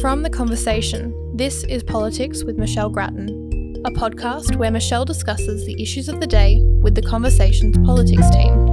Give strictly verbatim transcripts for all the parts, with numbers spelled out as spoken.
From The Conversation, this is Politics with Michelle Grattan, a podcast where Michelle discusses the issues of the day with The Conversation's politics team.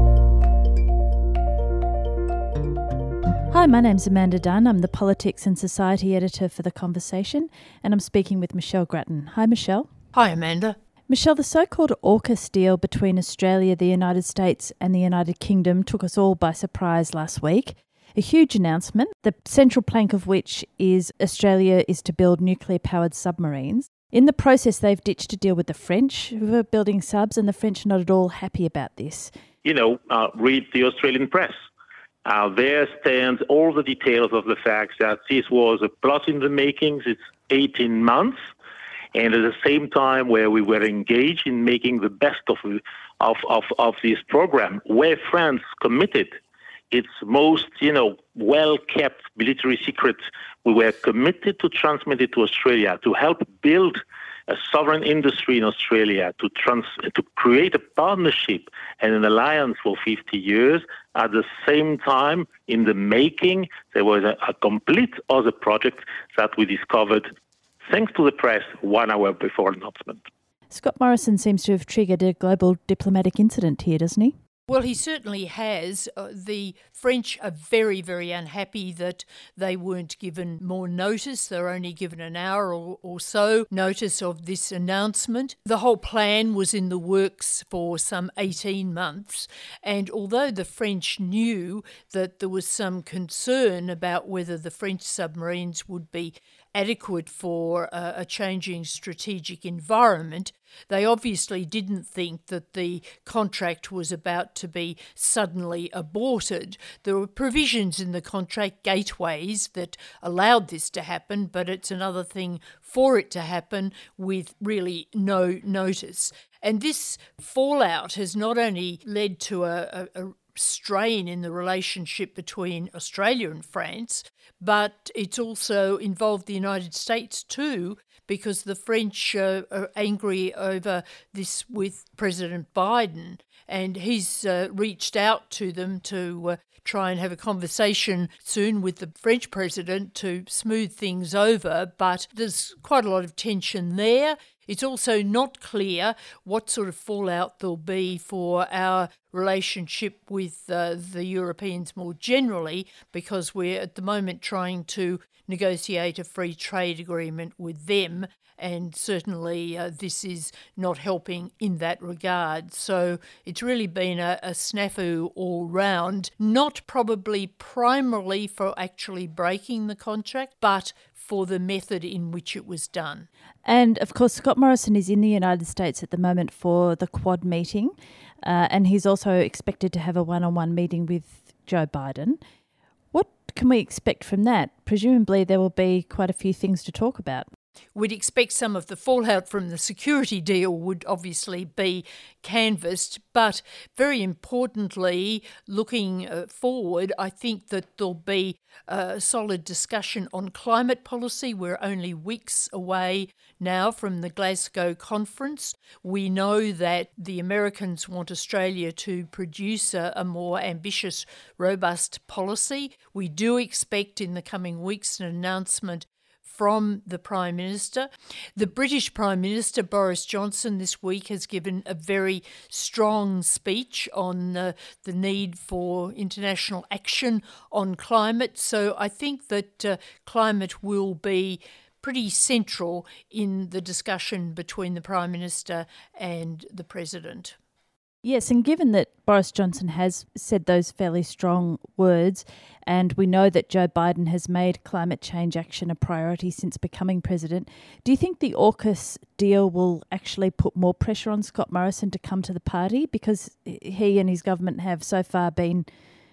Hi, my name's Amanda Dunn. I'm the Politics and Society Editor for The Conversation, and I'm speaking with Michelle Grattan. Hi, Michelle. Hi, Amanda. Michelle, the so-called AUKUS deal between Australia, the United States and the United Kingdom took us all by surprise last week. A huge announcement, the central plank of which is Australia is to build nuclear-powered submarines. In the process, they've ditched a deal with the French who are building subs, and the French are not at all happy about this. You know, uh, read the Australian press. Uh, there stands all the details of the fact that this was a plot in the makings. It's eighteen months. And at the same time where we were engaged in making the best of, of, of, of this program, where France committed its most, you know, well-kept military secret, we were committed to transmit it to Australia, to help build a sovereign industry in Australia, to trans- to create a partnership and an alliance for fifty years. At the same time, in the making, there was a, a complete other project that we discovered, thanks to the press, one hour before announcement. Scott Morrison seems to have triggered a global diplomatic incident here, doesn't he? Well, he certainly has. Uh, the French are very, very unhappy that they weren't given more notice. They're only given an hour or, or so notice of this announcement. The whole plan was in the works for some eighteen months. And although the French knew that there was some concern about whether the French submarines would be adequate for a, a changing strategic environment, they obviously didn't think that the contract was about to be suddenly aborted. There were provisions in the contract, gateways, that allowed this to happen, but it's another thing for it to happen with really no notice. And this fallout has not only led to a, a, a strain in the relationship between Australia and France, but it's also involved the United States too, because the French uh, are angry over this with President Biden, and he's uh, reached out to them to uh, try and have a conversation soon with the French president to smooth things over, but there's quite a lot of tension there. It's also not clear what sort of fallout there'll be for our relationship with uh, the Europeans more generally, because we're at the moment trying to negotiate a free trade agreement with them, and certainly uh, this is not helping in that regard. So it's really been a, a snafu all round, not probably primarily for actually breaking the contract, but for the method in which it was done. And of course, Scott Morrison is in the United States at the moment for the Quad meeting, uh, and he's also expected to have a one-on-one meeting with Joe Biden. What can we expect from that? Presumably there will be quite a few things to talk about. We'd expect some of the fallout from the security deal would obviously be canvassed, but very importantly, looking uh, forward, I think that there'll be a solid discussion on climate policy. We're only weeks away now from the Glasgow conference. We know that the Americans want Australia to produce a, a more ambitious, robust policy. We do expect in the coming weeks an announcement from the Prime Minister. The British Prime Minister, Boris Johnson, this week has given a very strong speech on uh, the need for international action on climate. So I think that uh, climate will be pretty central in the discussion between the Prime Minister and the President. Yes, and given that Boris Johnson has said those fairly strong words, and we know that Joe Biden has made climate change action a priority since becoming president, do you think the AUKUS deal will actually put more pressure on Scott Morrison to come to the party? Because he and his government have so far been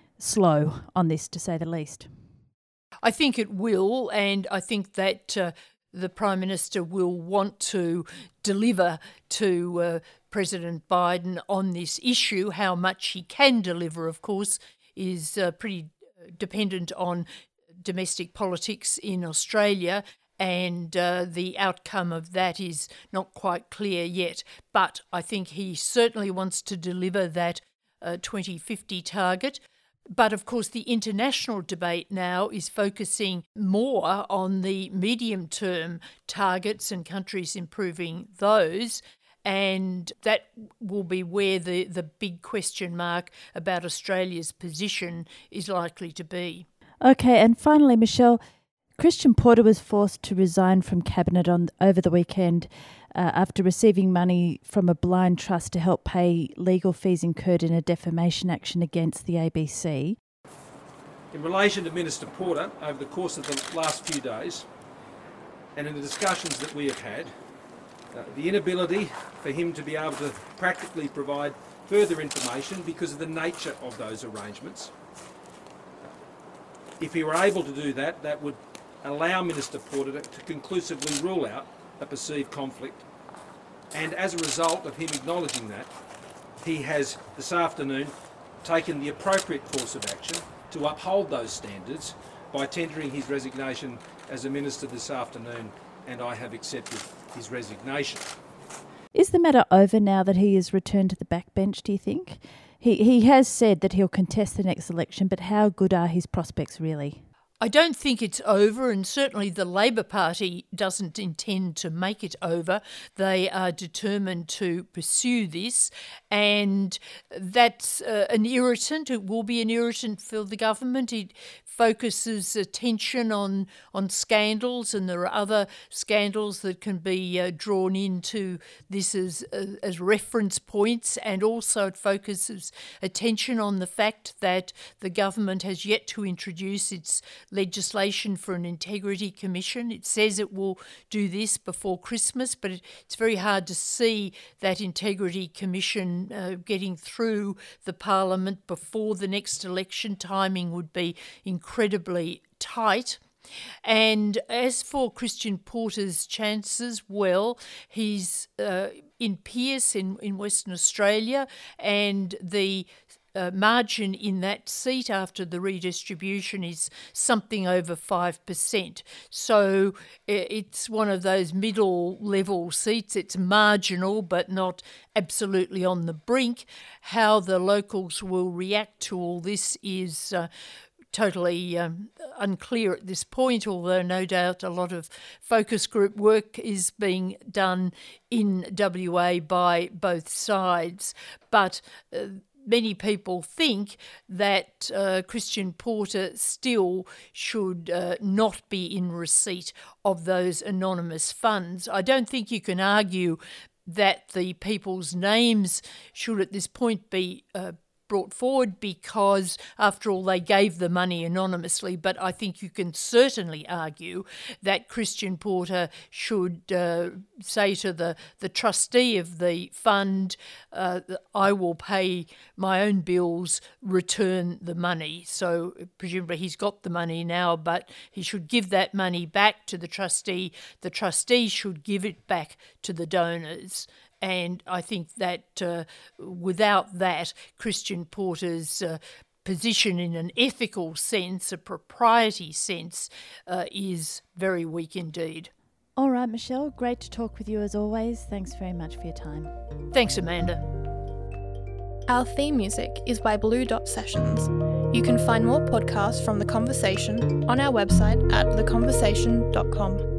slow on this, to say the least. I think it will, and I think that uh, the Prime Minister will want to deliver to uh, President Biden on this issue. How much he can deliver, of course, is uh, pretty dependent on domestic politics in Australia, and uh, the outcome of that is not quite clear yet. But I think he certainly wants to deliver that uh, twenty fifty target. But of course, the international debate now is focusing more on the medium-term targets and countries improving those. And that will be where the, the big question mark about Australia's position is likely to be. Okay, and finally, Michelle, Christian Porter was forced to resign from Cabinet on over the weekend uh, after receiving money from a blind trust to help pay legal fees incurred in a defamation action against the A B C. In relation to Minister Porter, over the course of the last few days, and in the discussions that we have had, uh, the inability for him to be able to practically provide further information because of the nature of those arrangements. If he were able to do that, that would allow Minister Porter to, to conclusively rule out a perceived conflict. And as a result of him acknowledging that, he has this afternoon taken the appropriate course of action to uphold those standards by tendering his resignation as a minister this afternoon, and I have accepted his resignation. Is the matter over now that he has returned to the backbench, do you think? He he has said that he'll contest the next election, but how good are his prospects really? I don't think it's over, and certainly the Labor Party doesn't intend to make it over. They are determined to pursue this, and that's uh, an irritant. It will be an irritant for the government. It focuses attention on on scandals, and there are other scandals that can be uh, drawn into this as uh, as reference points, and also it focuses attention on the fact that the government has yet to introduce its legislation for an integrity commission. It says it will do this before Christmas, but it, it's very hard to see that integrity commission uh, getting through the parliament before the next election. Timing would be incredibly tight. And as for Christian Porter's chances, well, he's uh, in Pearce in, in Western Australia, and the Uh, margin in that seat after the redistribution is something over five percent. So it's one of those middle level seats. It's marginal but not absolutely on the brink. How the locals will react to all this is uh, totally um, unclear at this point, although no doubt a lot of focus group work is being done in W A by both sides. But uh, many people think that uh, Christian Porter still should uh, not be in receipt of those anonymous funds. I don't think you can argue that the people's names should at this point be uh, brought forward because, after all, they gave the money anonymously. But I think you can certainly argue that Christian Porter should uh, say to the, the trustee of the fund, uh, I will pay my own bills, return the money. So presumably he's got the money now, but he should give that money back to the trustee. The trustee should give it back to the donors. And I think that uh, without that, Christian Porter's uh, position in an ethical sense, a propriety sense, uh, is very weak indeed. All right, Michelle, great to talk with you as always. Thanks very much for your time. Thanks, Amanda. Our theme music is by Blue Dot Sessions. You can find more podcasts from The Conversation on our website at the conversation dot com.